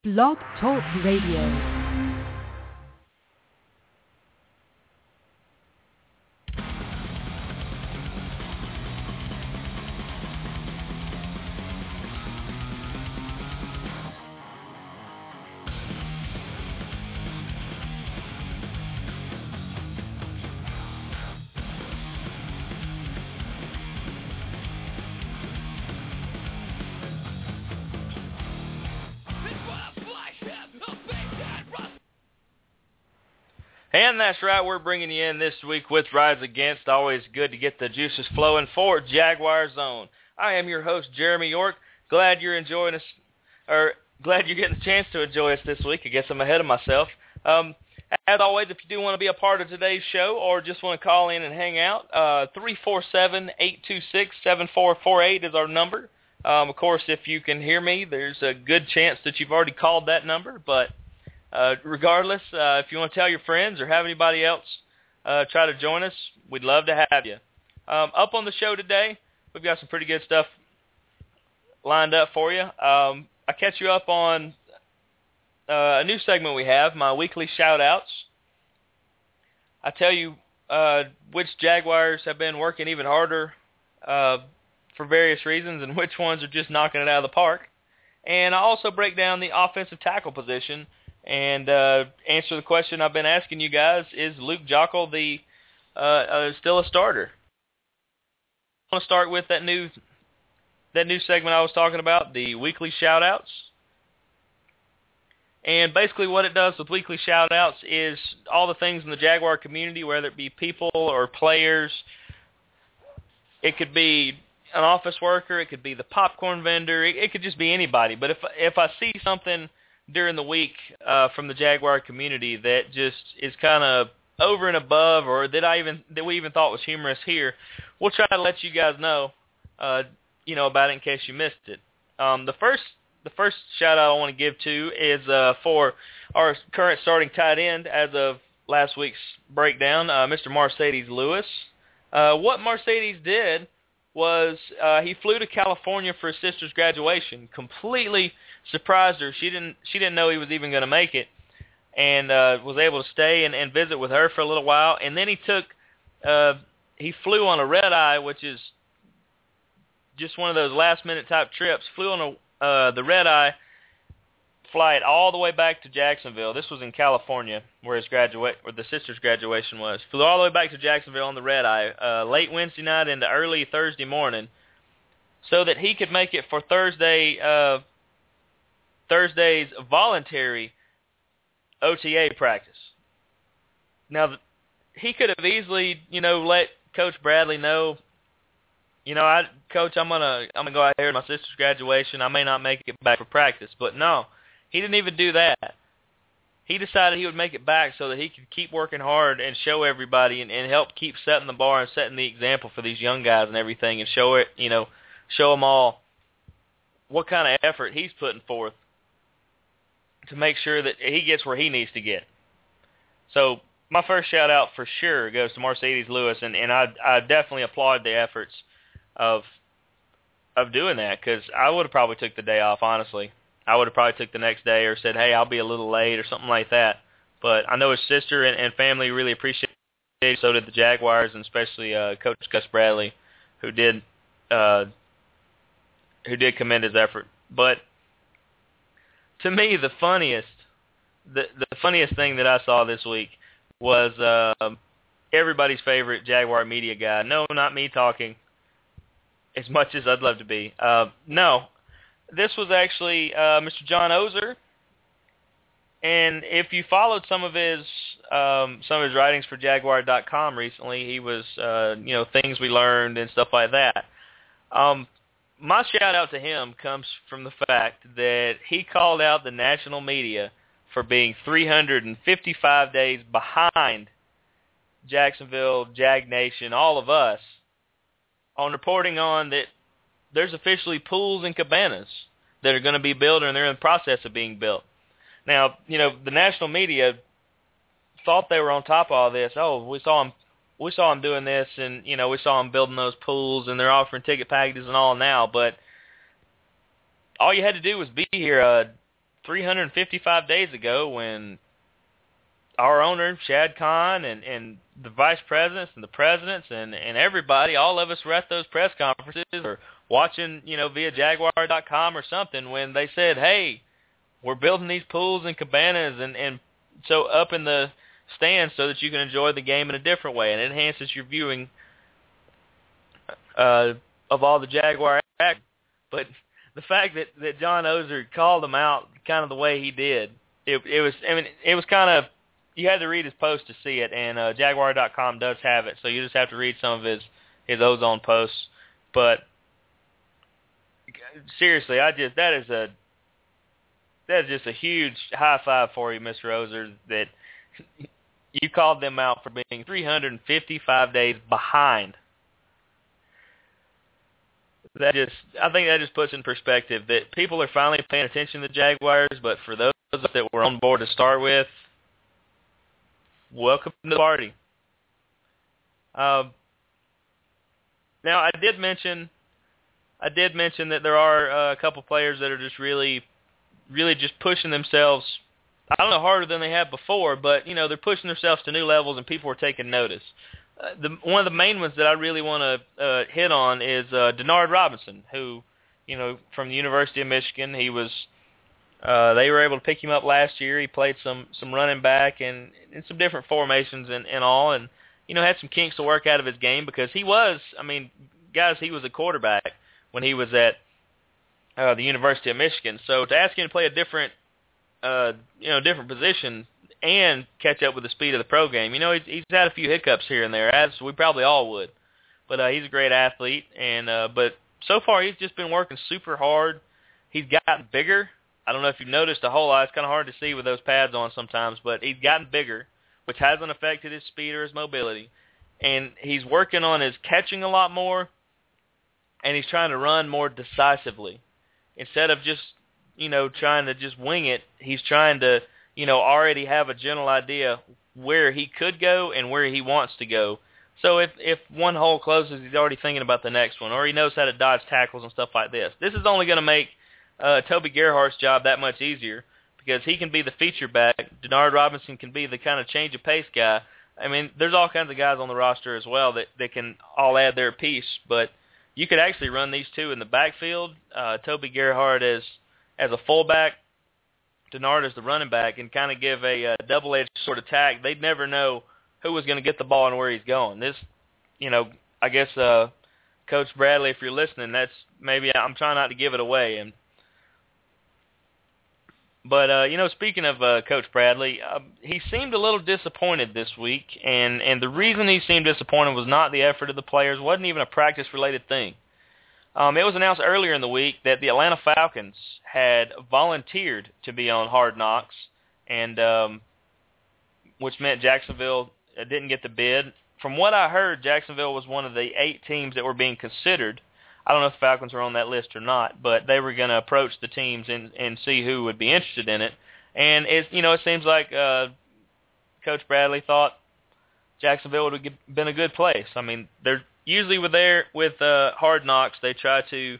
Blog Talk Radio. And that's right, we're bringing you in this week with Rides Against. Always good to get the juices flowing for Jaguar Zone. I am your host, Jeremy York. Glad you're enjoying us, or glad you're getting the chance to enjoy us this week. I guess I'm ahead of myself. As always, if you do want to be a part of today's show or just want to call in and hang out, 347-826-7448 is our number. Of course, if you can hear me, there's a good chance that you've already called that number, but regardless, if you want to tell your friends or have anybody else try to join us, we'd love to have you. Up on the show today, we've got some pretty good stuff lined up for you. I catch you up on a new segment we have, my weekly shout-outs. I tell you which Jaguars have been working even harder for various reasons and which ones are just knocking it out of the park. And I also break down the offensive tackle position and answer the question I've been asking you guys: is Luke Joeckel still a starter? I want to start with that new segment I was talking about, the weekly shout-outs. And basically what it does with weekly shout-outs is all the things in the Jaguar community, whether it be people or players. It could be an office worker, it could be the popcorn vendor, it could just be anybody. But if I see something during the week from the Jaguar community that just is kind of over and above, or that we even thought was humorous here, we'll try to let you guys know, about it in case you missed it. The first shout out I want to give to is for our current starting tight end as of last week's breakdown, Mr. Mercedes Lewis. What Mercedes did was he flew to California for his sister's graduation. Completely surprised her. She didn't know he was even going to make it, and was able to stay and visit with her for a little while. And then he flew on a red-eye, which is just one of those last-minute type trips. Flew on the red-eye flight all the way back to Jacksonville. This was in California, where the sister's graduation was. Flew all the way back to Jacksonville on the red-eye late Wednesday night into early Thursday morning, so that he could make it for Thursday's voluntary OTA practice. Now, he could have easily, let Coach Bradley know, Coach, I'm gonna go out here to my sister's graduation. I may not make it back for practice. But no, he didn't even do that. He decided he would make it back so that he could keep working hard and show everybody and help keep setting the bar and setting the example for these young guys and everything, and show them all what kind of effort he's putting forth to make sure that he gets where he needs to get. So my first shout-out for sure goes to Mercedes Lewis, and I definitely applaud the efforts of doing that, because I would have probably took the day off, honestly. I would have probably took the next day or said, hey, I'll be a little late or something like that. But I know his sister and family really appreciate it. So did the Jaguars, and especially Coach Gus Bradley, who did commend his effort. But to me, the funniest thing that I saw this week was everybody's favorite Jaguar media guy. No, not me talking, as much as I'd love to be. No, this was actually Mr. John Oehser. And if you followed some of his writings for Jaguar.com recently, he was things we learned and stuff like that. My shout out to him comes from the fact that he called out the national media for being 355 days behind Jacksonville, Jag Nation, all of us, on reporting on that there's officially pools and cabanas that are going to be built, and they're in the process of being built. Now, the national media thought they were on top of all this. Oh, we saw them doing this, and we saw them building those pools, and they're offering ticket packages and all now. But all you had to do was be here 355 days ago when our owner, Shad Khan, and the vice presidents and the presidents and everybody, all of us were at those press conferences or watching, via Jaguar.com or something when they said, hey, we're building these pools and cabanas and so up in the stands so that you can enjoy the game in a different way, and it enhances your viewing of all the Jaguar action. But the fact that John Oehser called him out kind of the way he did, it was kind of, you had to read his post to see it, and Jaguar.com does have it, so you just have to read some of his ozone posts. But seriously, that is just a huge high five for you, Mr. Oehser, that you called them out for being 355 days behind. I think that just puts in perspective that people are finally paying attention to the Jaguars, but for those that were on board to start with, welcome to the party. Now, I did mention that there are a couple players that are just really just pushing themselves, I don't know, harder than they have before, but, they're pushing themselves to new levels and people are taking notice. One of the main ones that I really want to hit on is Denard Robinson, who, from the University of Michigan, he was, they were able to pick him up last year. He played some running back and in some different formations and all, and, had some kinks to work out of his game because he was a quarterback when he was at the University of Michigan. So to ask him to play a different position and catch up with the speed of the pro game, he's had a few hiccups here and there, as we probably all would. But he's a great athlete, and but so far he's just been working super hard. He's gotten bigger. I don't know if you've noticed a whole lot. It's kind of hard to see with those pads on sometimes, but he's gotten bigger, which hasn't affected his speed or his mobility. And he's working on his catching a lot more, and he's trying to run more decisively. Instead of just, trying to just wing it, he's trying to, already have a general idea where he could go and where he wants to go. So if one hole closes, he's already thinking about the next one, or he knows how to dodge tackles and stuff like this. This is only going to make Toby Gerhart's job that much easier because he can be the feature back. Denard Robinson can be the kind of change of pace guy. I mean, there's all kinds of guys on the roster as well that can all add their piece, but you could actually run these two in the backfield, Toby Gerhart as a fullback, Denard as the running back, and kind of give a double-edged sort of attack. They'd never know who was going to get the ball and where he's going. This, I guess, Coach Bradley, if you're listening, that's maybe I'm trying not to give it away. But speaking of Coach Bradley, he seemed a little disappointed this week, and the reason he seemed disappointed was not the effort of the players, wasn't even a practice-related thing. It was announced earlier in the week that the Atlanta Falcons had volunteered to be on Hard Knocks, and which meant Jacksonville didn't get the bid. From what I heard, Jacksonville was one of the 8 teams that were being considered. I don't know if the Falcons were on that list or not, but they were going to approach the teams and see who would be interested in it. And it seems like Coach Bradley thought Jacksonville would have been a good place. I mean, they're usually with Hard Knocks, they try to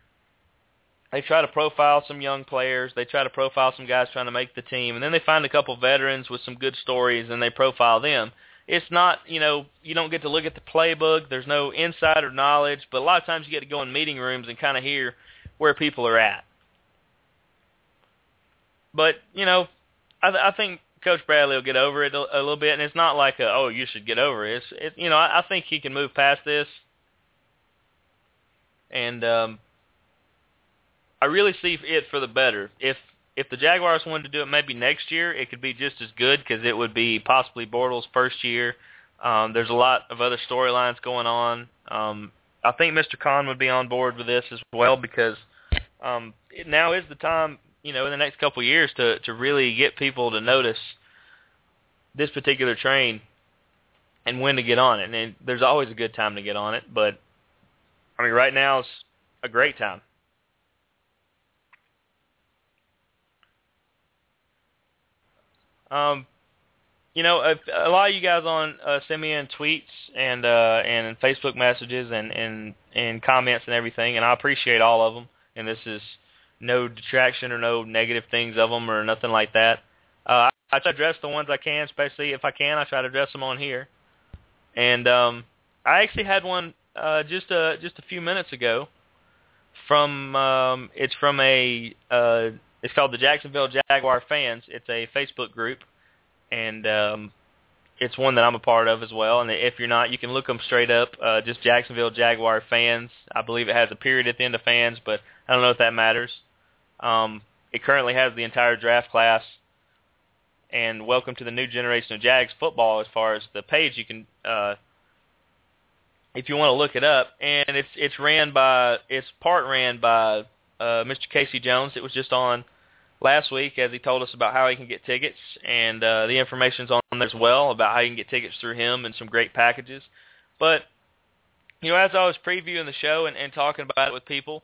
profile some young players. They try to profile some guys trying to make the team, and then they find a couple veterans with some good stories, and they profile them. It's not, you don't get to look at the playbook. There's no insider knowledge, but a lot of times you get to go in meeting rooms and kind of hear where people are at. But, I think Coach Bradley will get over it a little bit, and it's not like, you should get over it. I think he can move past this. And I really see it for the better. If the Jaguars wanted to do it maybe next year, it could be just as good because it would be possibly Bortles' first year. There's a lot of other storylines going on. I think Mr. Khan would be on board with this as well because now is the time, in the next couple of years to really get people to notice this particular train and when to get on it. And there's always a good time to get on it, but, right now is a great time. A lot of you guys on send me in tweets and Facebook messages and comments and everything, and I appreciate all of them. And this is, no detraction or no negative things of them or nothing like that. I try to address the ones I can, especially if I can. I try to address them on here. And I actually had one just a few minutes ago from it's called the Jacksonville Jaguar Fans. It's a Facebook group, and it's one that I'm a part of as well. And if you're not, you can look them straight up, just Jacksonville Jaguar Fans. I believe it has a period at the end of fans, but I don't know if that matters. It currently has the entire draft class, and welcome to the new generation of Jags football as far as the page. You can, if you want to look it up, and it's part ran by Mr. Casey Jones. It was just on last week as he told us about how he can get tickets, and the information's on there as well about how you can get tickets through him and some great packages. But, as I was previewing the show and talking about it with people,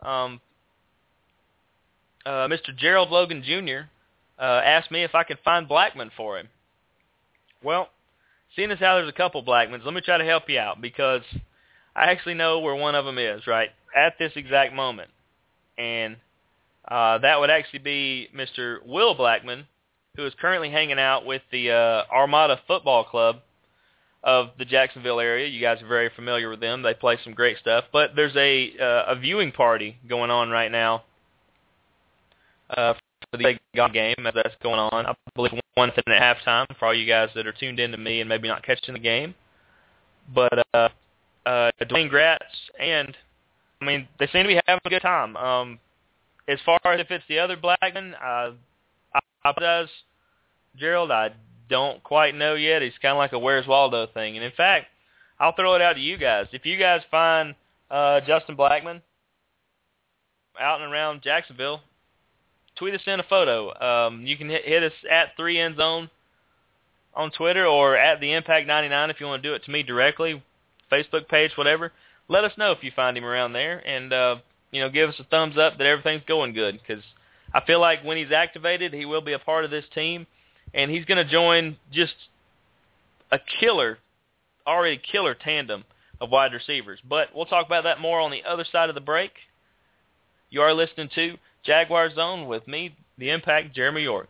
Mr. Gerald Logan Jr. Asked me if I could find Blackman for him. Well, seeing as how there's a couple Blackmans, let me try to help you out, because I actually know where one of them is right at this exact moment. And that would actually be Mr. Will Blackman, who is currently hanging out with the Armada Football Club of the Jacksonville area. You guys are very familiar with them. They play some great stuff. But there's a viewing party going on right now for the game as that's going on. I believe 1 minute at halftime for all you guys that are tuned in to me and maybe not catching the game. But Dwayne Gratz they seem to be having a good time. As far as if it's the other Blackman, I apologize, Gerald. I don't quite know yet. He's kind of like a Where's Waldo thing. And in fact, I'll throw it out to you guys. If you guys find Justin Blackman out and around Jacksonville, tweet us in a photo. You can hit us at 3EndZone on Twitter, or at the Impact 99 if you want to do it to me directly, Facebook page, whatever. Let us know if you find him around there, and give us a thumbs up that everything's going good, because I feel like when he's activated, he will be a part of this team, and he's going to join just a already killer tandem of wide receivers. But we'll talk about that more on the other side of the break. You are listening to Jaguar Zone with me, the Impact, Jeremy York.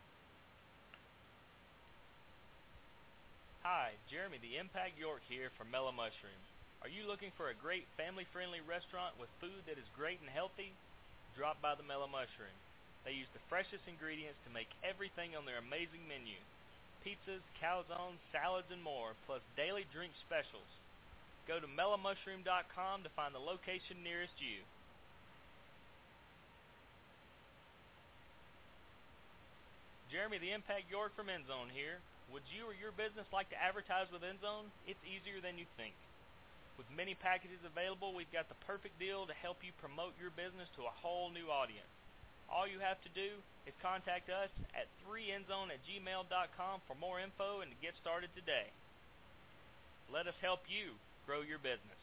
Hi, Jeremy the Impact York here from Mellow Mushroom. Are you looking for a great family-friendly restaurant with food that is great and healthy? Drop by the Mellow Mushroom. They use the freshest ingredients to make everything on their amazing menu. Pizzas, calzones, salads, and more, plus daily drink specials. Go to mellowmushroom.com to find the location nearest you. Jeremy the Impact York from EndZone here. Would you or your business like to advertise with EndZone? It's easier than you think. With many packages available, we've got the perfect deal to help you promote your business to a whole new audience. All you have to do is contact us at 3endzone@gmail.com for more info and to get started today. Let us help you grow your business.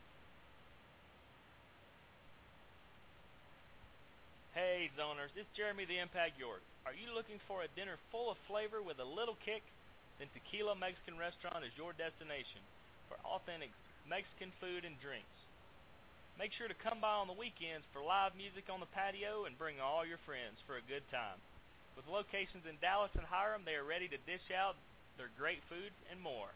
Hey, Zoners, it's Jeremy the Impact York. Are you looking for a dinner full of flavor with a little kick? Then Tequila Mexican Restaurant is your destination for authentic Mexican food and drinks. Make sure to come by on the weekends for live music on the patio and bring all your friends for a good time. With locations in Dallas and Hiram, they are ready to dish out their great food and more.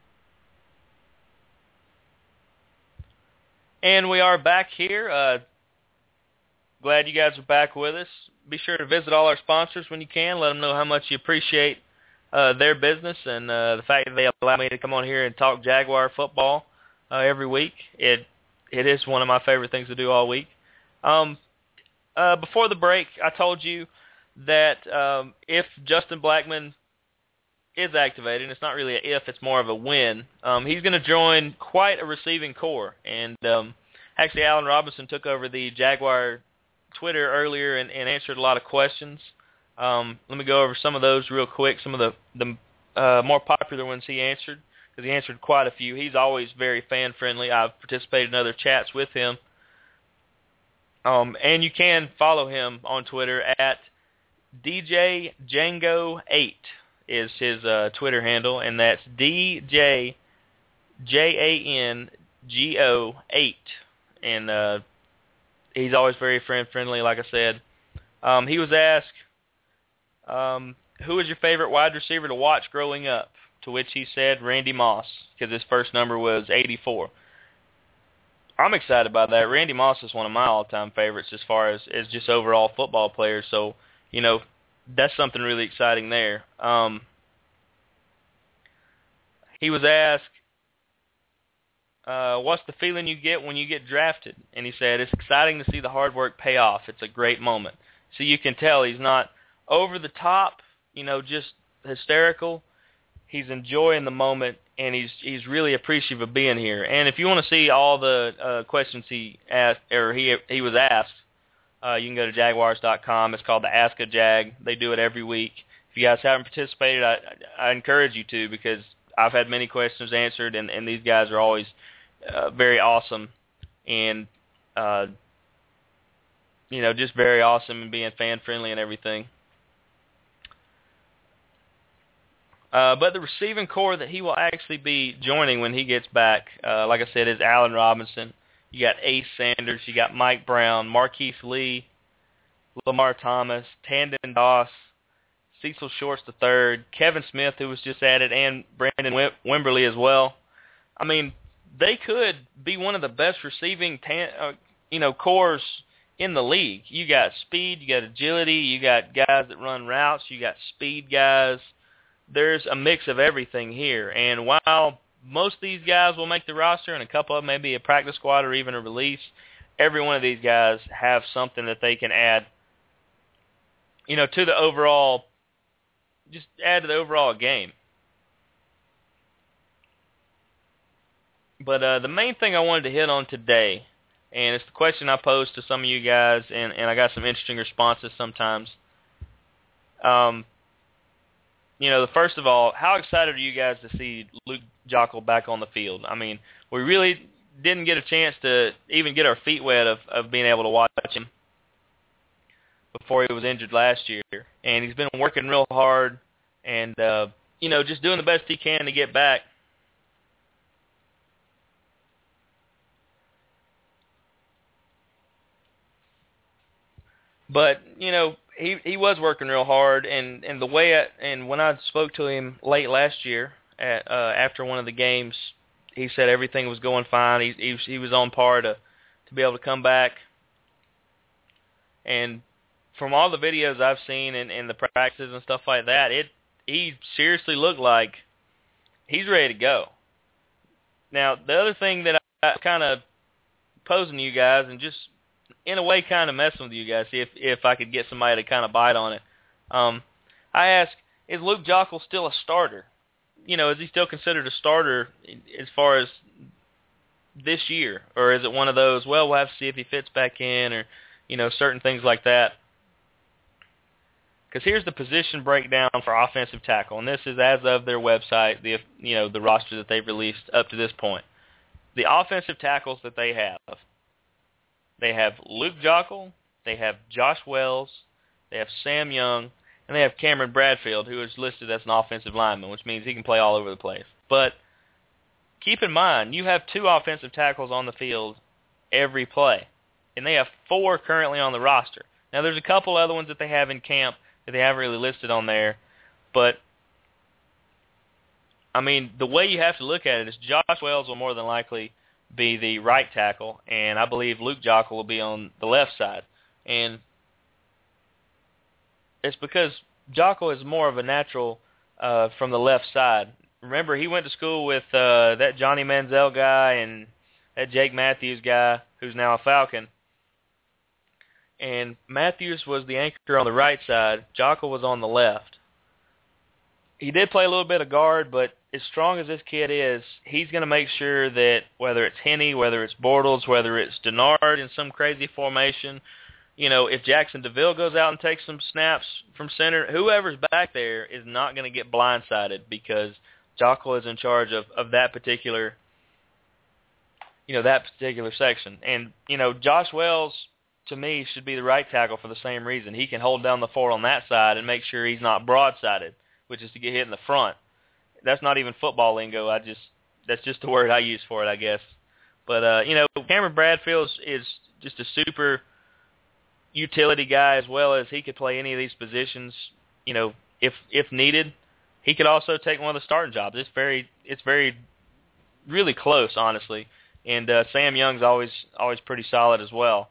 And we are back here. Glad you guys are back with us. Be sure to visit all our sponsors when you can. Let them know how much you appreciate their business and the fact that they allow me to come on here and talk Jaguar football every week. It is one of my favorite things to do all week. Before the break, I told you that if Justin Blackman is activated, and it's not really an if, it's more of a when, he's going to join quite a receiving corps. And actually, Allen Robinson took over the Jaguar Twitter earlier and answered a lot of questions. Let me go over some of those real quick, some of the more popular ones he answered, because he answered quite a few. He's always very fan-friendly. I've participated in other chats with him. And you can follow him on Twitter at DJJango8 is his Twitter handle, and that's DJJango8. And he's always very friendly, like I said. He was asked, who was your favorite wide receiver to watch growing up? To which he said Randy Moss, because his first number was 84. I'm excited about that. Randy Moss is one of my all-time favorites as far as just overall football players. So, that's something really exciting there. He was asked, what's the feeling you get when you get drafted? And he said, it's exciting to see the hard work pay off. It's a great moment. So you can tell he's not over the top, just hysterical. He's enjoying the moment, and he's really appreciative of being here. And if you want to see all the questions he asked, or he was asked, you can go to Jaguars.com. It's called the Ask a Jag. They do it every week. If you guys haven't participated, I encourage you to, because I've had many questions answered, and these guys are always very awesome, and just very awesome and being fan friendly and everything. But the receiving core that he will actually be joining when he gets back, like I said, is Allen Robinson. You got Ace Sanders. You got Mike Brown, Marquise Lee, Lamar Thomas, Tandon Doss, Cecil Shorts III, Kevin Smith, who was just added, and Brandon Wimberly as well. I mean, they could be one of the best receiving cores in the league. You got speed, you got agility, you got guys that run routes, you got speed guys. There's a mix of everything here. And while most of these guys will make the roster, and a couple of them may be a practice squad or even a release, every one of these guys have something that they can add, to the overall, just add to the overall game. But the main thing I wanted to hit on today, and it's the question I posed to some of you guys, and I got some interesting responses sometimes. First of all, how excited are you guys to see Luke Joeckel back on the field? I mean, we really didn't get a chance to even get our feet wet of being able to watch him before he was injured last year. And he's been working real hard and, just doing the best he can to get back. But, he was working real hard, and the way and when I spoke to him late last year after one of the games, he said everything was going fine. He was on par to be able to come back. And from all the videos I've seen and the practices and stuff like that, he seriously looked like he's ready to go. Now, the other thing that I kind of posing to you guys, and just in a way kind of messing with you guys, see if I could get somebody to kind of bite on it. I asked, is Luke Joeckel still a starter? Is he still considered a starter as far as this year? Or is it one of those, well, we'll have to see if he fits back in, or, certain things like that. Because here's the position breakdown for offensive tackle, and this is as of their website, the roster that they've released up to this point. The offensive tackles that they have Luke Joeckel, they have Josh Wells, they have Sam Young, and they have Cameron Bradfield, who is listed as an offensive lineman, which means he can play all over the place. But keep in mind, you have 2 offensive tackles on the field every play, and they have 4 currently on the roster. Now, there's a couple other ones that they have in camp that they haven't really listed on there, but, I mean, the way you have to look at it is Josh Wells will more than likely be the right tackle, and I believe Luke Joeckel will be on the left side. And it's because Joeckel is more of a natural from the left side. Remember, he went to school with that Johnny Manziel guy and that Jake Matthews guy, who's now a Falcon. And Matthews was the anchor on the right side. Joeckel was on the left. He did play a little bit of guard, but as strong as this kid is, he's going to make sure that whether it's Henne, whether it's Bortles, whether it's Denard in some crazy formation, if Jackson DeVille goes out and takes some snaps from center, whoever's back there is not going to get blindsided, because Joeckel is in charge of that particular, that particular section. And, Josh Wells, to me, should be the right tackle for the same reason. He can hold down the fort on that side and make sure he's not broadsided, which is to get hit in the front. That's not even football lingo. That's just the word I use for it, I guess. But, Cameron Bradfield is just a super utility guy, as well as he could play any of these positions. You know, if needed, he could also take one of the starting jobs. It's very really close, honestly. And Sam Young's always pretty solid as well.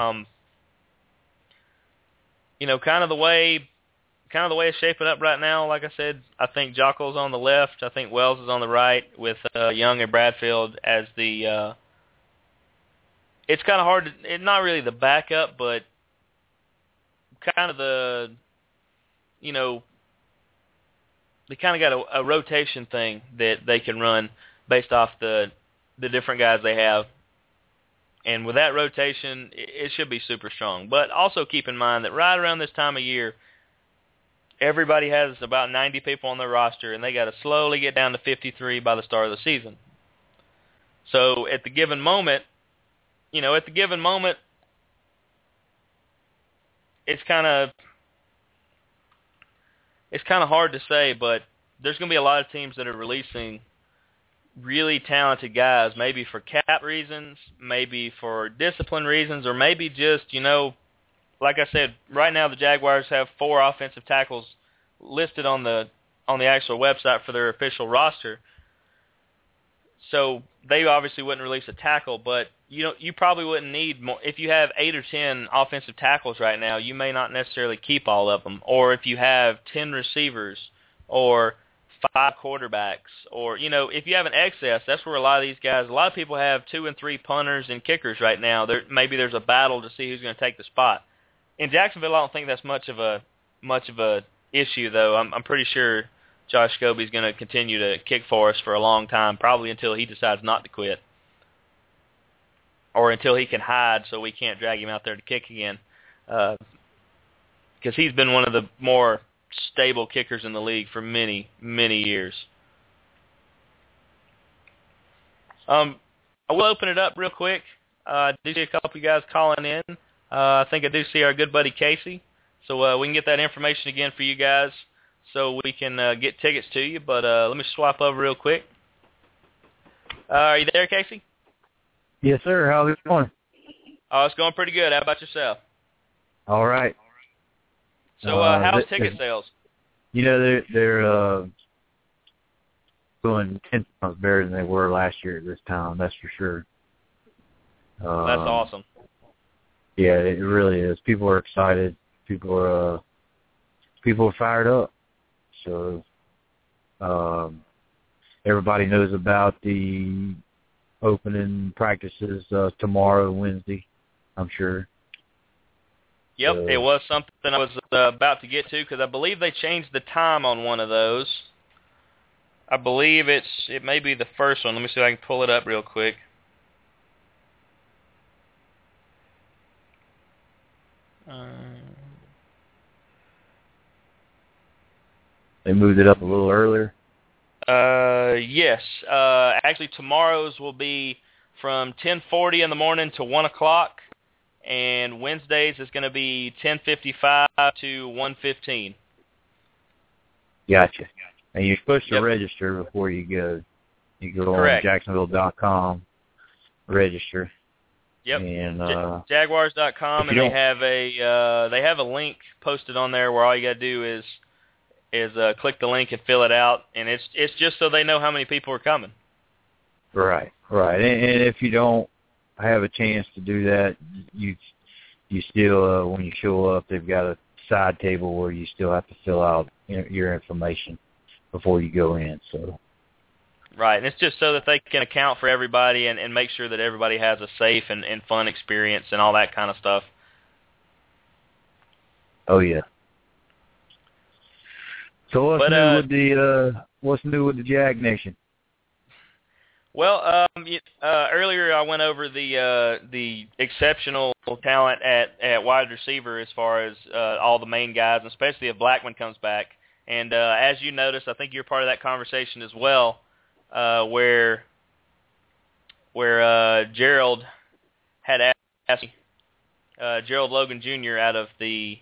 You know, kind of the way it's shaping up right now. Like I said, I think Jockel's on the left. I think Wells is on the right, with Young and Bradfield as the. It's kind of hard to, not really the backup, but kind of the, you know, they kind of got a rotation thing that they can run based off the different guys they have. And with that rotation, it should be super strong. But also keep in mind that right around this time of year, everybody has about 90 people on their roster, and they got to slowly get down to 53 by the start of the season. So at the given moment, it's kind of hard to say, but there's going to be a lot of teams that are releasing really talented guys, maybe for cap reasons, maybe for discipline reasons, or maybe just, you know, like I said, right now the Jaguars have 4 offensive tackles listed on the actual website for their official roster. So they obviously wouldn't release a tackle, but you probably wouldn't need more. If you have 8 or 10 offensive tackles right now, you may not necessarily keep all of them. Or if you have 10 receivers or 5 quarterbacks, or, you know, if you have an excess, that's where a lot of people have 2 and 3 punters and kickers right now. Maybe there's a battle to see who's going to take the spot. In Jacksonville, I don't think that's much of a issue, though. I'm pretty sure Josh Scobie's going to continue to kick for us for a long time, probably until he decides not to quit, or until he can hide so we can't drag him out there to kick again, because he's been one of the more stable kickers in the league for many, many years. I will open it up real quick. I do see a couple of you guys calling in. I think I do see our good buddy Casey. So we can get that information again for you guys so we can get tickets to you. But let me swap over real quick. Are you there, Casey? Yes, sir. How's it going? Oh, it's going pretty good. How about yourself? All right. So how's ticket sales? You know, they're doing 10 times better than they were last year at this time. That's for sure. That's awesome. Yeah, it really is. People are excited. People are fired up. So everybody knows about the opening practices tomorrow, Wednesday, I'm sure. Yep, it was something I was about to get to, because I believe they changed the time on one of those. I believe it may be the first one. Let me see if I can pull it up real quick. They moved it up a little earlier? Yes. Actually, tomorrow's will be from 10:40 in the morning to 1 o'clock, and Wednesdays is going to be 10:55 to 1:15. Gotcha. And you're supposed to register before you go. You go Correct. on Jacksonville.com, register. Yep. And Jaguars.com, and they have a link posted on there where all you got to do is click the link and fill it out, and it's just so they know how many people are coming. Right. And if you don't have a chance to do that, you still when you show up, they've got a side table where you still have to fill out your information before you go in. So. Right, and it's just so that they can account for everybody and make sure that everybody has a safe and fun experience and all that kind of stuff. Oh yeah. So what's new with the Jag Nation? Well, earlier I went over the exceptional talent at wide receiver as far as all the main guys, especially if Blackman comes back. And as you noticed, I think you're part of that conversation as well, where Gerald had asked Gerald Logan Jr. out of the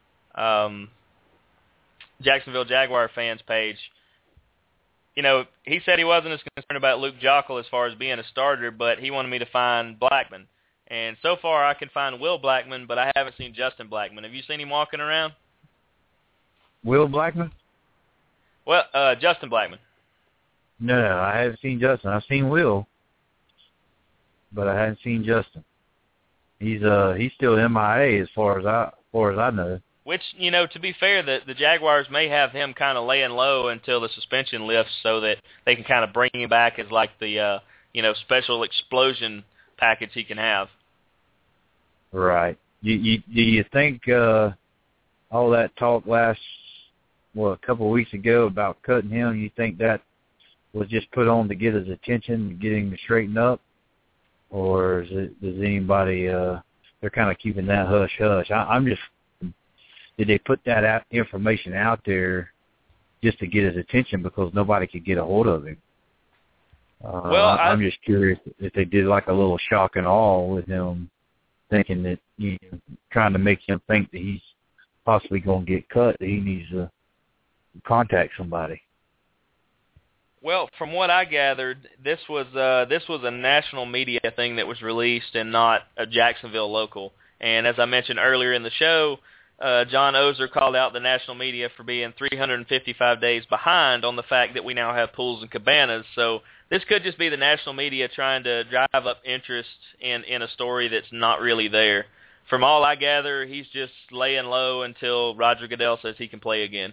Jacksonville Jaguar fans page. You know, he said he wasn't as concerned about Luke Joeckel as far as being a starter, but he wanted me to find Blackman. And so far I can find Will Blackman, but I haven't seen Justin Blackman. Have you seen him walking around? Will Blackman? Well, Justin Blackman. No, I haven't seen Justin. I've seen Will, but I haven't seen Justin. He's still MIA as far as I know. Which, to be fair, the Jaguars may have him kind of laying low until the suspension lifts, so that they can kind of bring him back as like the special explosion package he can have. Right. Do you think all that talk a couple of weeks ago about cutting him, you think that was just put on to get his attention, get him to straighten up, or does anybody they're kind of keeping that hush hush? I'm just, did they put that information out there just to get his attention because nobody could get a hold of him? I'm just curious if they did like a little shock and awe with him, thinking that, trying to make him think that he's possibly going to get cut, that he needs to contact somebody. Well, from what I gathered, this was a national media thing that was released and not a Jacksonville local. And as I mentioned earlier in the show, John Ozer called out the national media for being 355 days behind on the fact that we now have pools and cabanas. So this could just be the national media trying to drive up interest in a story that's not really there. From all I gather, he's just laying low until Roger Goodell says he can play again.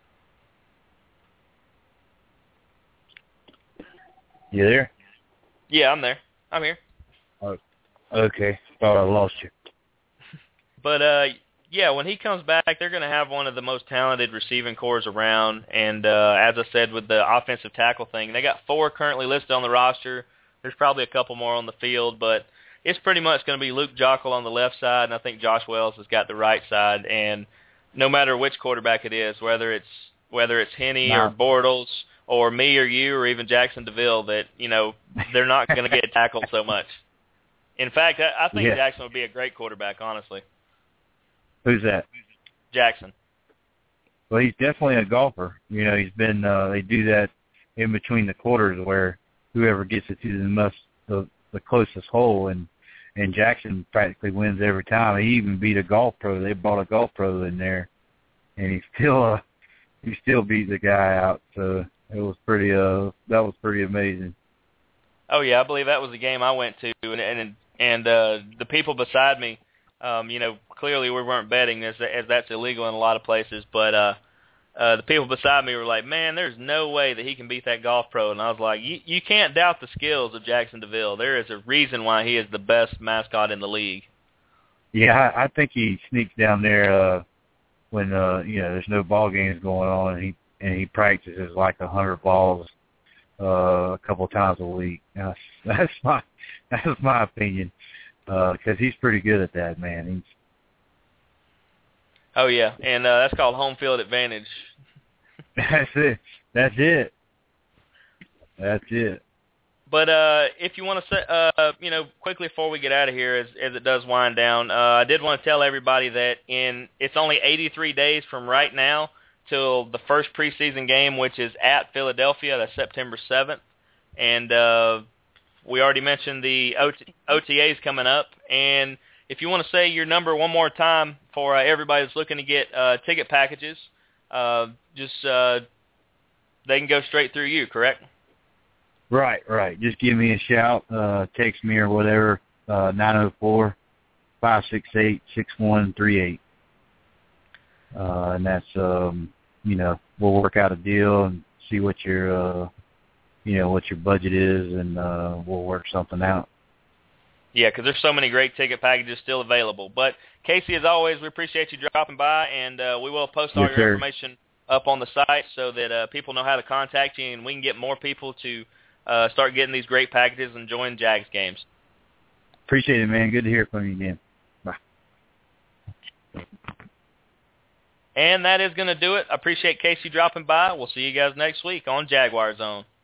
You there? Yeah, I'm there. I'm here. Oh, okay. Thought I lost you. But, when he comes back, they're going to have one of the most talented receiving corps around. And as I said, with the offensive tackle thing, they got 4 currently listed on the roster. There's probably a couple more on the field, but it's pretty much going to be Luke Joeckel on the left side, and I think Josh Wells has got the right side. And no matter which quarterback it is, whether it's Henne or Bortles or me or you or even Jackson DeVille, that, they're not going to get tackled so much. In fact, I think Jackson would be a great quarterback, honestly. Who's that? Jackson. Well, he's definitely a golfer. He's been, they do that in between the quarters where whoever gets it to the closest hole, and Jackson practically wins every time. He even beat a golf pro. They brought a golf pro in there, and he still beat the guy out. So it was pretty, that was pretty amazing. Oh yeah, I believe that was the game I went to, and the people beside me, clearly we weren't betting as that's illegal in a lot of places, but the people beside me were like, man, there's no way that he can beat that golf pro. And I was like, you can't doubt the skills of Jackson DeVille. There is a reason why he is the best mascot in the league. Yeah, I think he sneaks down there when there's no ball games going on, and he practices like 100 balls a couple times a week. That's my opinion, because he's pretty good at that, man. Oh yeah, and that's called home field advantage. That's it. But if you want to say, quickly before we get out of here, as it does wind down, I did want to tell everybody that it's only 83 days from right now till the first preseason game, which is at Philadelphia. That's September 7th. And we already mentioned the OTAs coming up. And if you want to say your number one more time for everybody that's looking to get ticket packages, they can go straight through you, correct? Right. Just give me a shout, text me or whatever, 904-568-6138. And that's, we'll work out a deal and see what your budget is, and we'll work something out. Yeah, because there's so many great ticket packages still available. But, Casey, as always, we appreciate you dropping by, and we will post all your information up on the site so that people know how to contact you, and we can get more people to start getting these great packages and join Jags games. Appreciate it, man. Good to hear from you again. Bye. And that is going to do it. I appreciate Casey dropping by. We'll see you guys next week on Jaguar Zone.